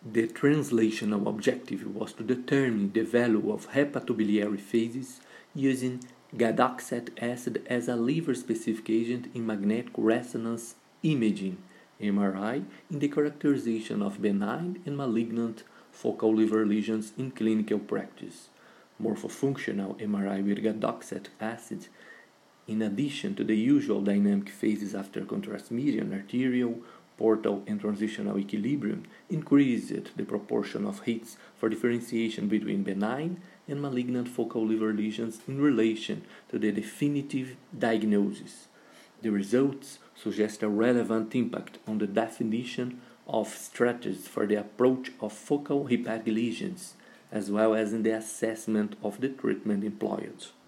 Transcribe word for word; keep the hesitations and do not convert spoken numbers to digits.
The translational objective was to determine the value of hepatobiliary phases using gadoxetic acid as a liver-specific agent in magnetic resonance imaging M R I in the characterization of benign and malignant focal liver lesions in clinical practice. Morphofunctional M R I with gadoxetic acid, in addition to the usual dynamic phases after contrast median, arterial, portal, and transitional equilibrium, increased the proportion of hits for differentiation between benign and malignant focal liver lesions in relation to the definitive diagnosis. The results suggest a relevant impact on the definition of strategies for the approach of focal hepatic lesions, as well as in the assessment of the treatment employed.